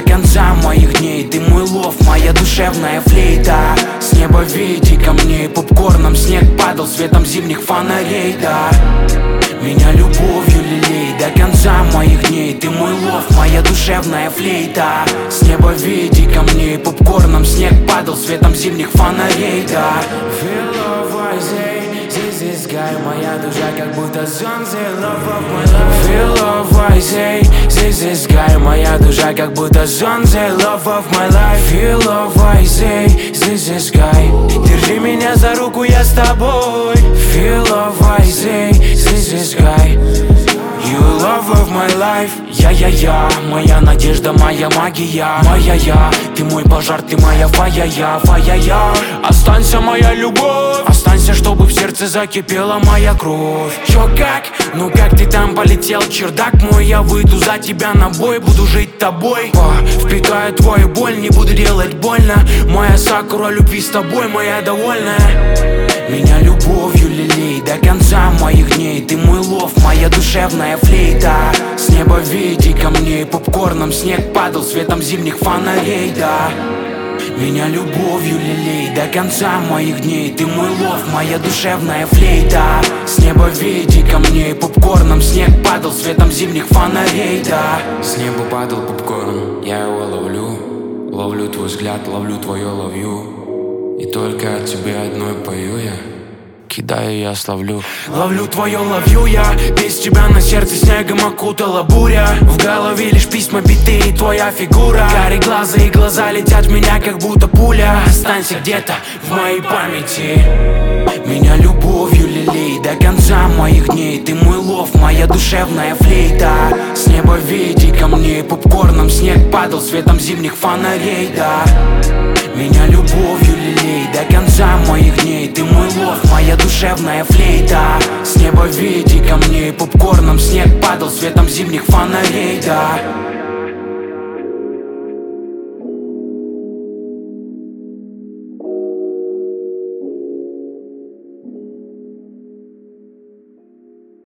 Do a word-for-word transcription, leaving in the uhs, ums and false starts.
до конца моих дней. Ты мой лов, моя душевная флейта. С неба вети ко мне, попкорном снег падал светом зимних фонарей, да. Меня любовью лелей до конца моих дней. Ты мой лов, моя душевная флейта. С неба вети ко мне, попкорном снег падал светом зимних фонарей, да. Feel love, I say, this is guy. Моя душа как будто солнце, love of my life. Feel love, I say, this is guy. Моя душа как будто солнце, love of my life. Feel love, I say, this is guy. Держи меня за руку, я с тобой. Feel love, I say, this is guy. You love of my life. Я-я-я, моя надежда, моя магия. Моя я, ты мой пожар, ты моя фая-я, фая-я. Останься, моя любовь, останься, чтобы в сердце закипела моя кровь. Чё как? Ну как ты там полетел, чердак мой? Я выйду за тебя на бой, буду жить тобой. По, впитаю твою боль, не буду делать больно. Моя сакура любви с тобой, моя довольная. Меня любовью лелей до конца моих дней. Ты мой лов, моя душевная флейта. С неба вети ко мне, попкорном снег падал светом зимних фонарей, да. Меня любовью лелей до конца моих дней. Ты мой лов, моя душевная флейта. С неба вети ко мне, попкорном снег падал светом зимних фонарей, да. С неба падал попкорн, я его ловлю. Ловлю твой взгляд, ловлю твое ловью. И только от тебя одной пою я. Кидаю, я словлю. Ловлю твое, ловлю я. Без тебя на сердце снегом окутала буря. В голове лишь письма, биты и твоя фигура. Карие глаза и глаза летят в меня, как будто пуля. Останься где-то в моей памяти. Меня любовью лелей до конца моих дней. Ты мой лов, моя душевная флейта. С неба вети ко мне, попкорном снег падал светом зимних фонарей, да. Меня любовью лелей до конца моих дней. Ты мой лов, моя душевная флейта. С неба вети ко мне, попкорном снег падал светом зимних фонарей, да.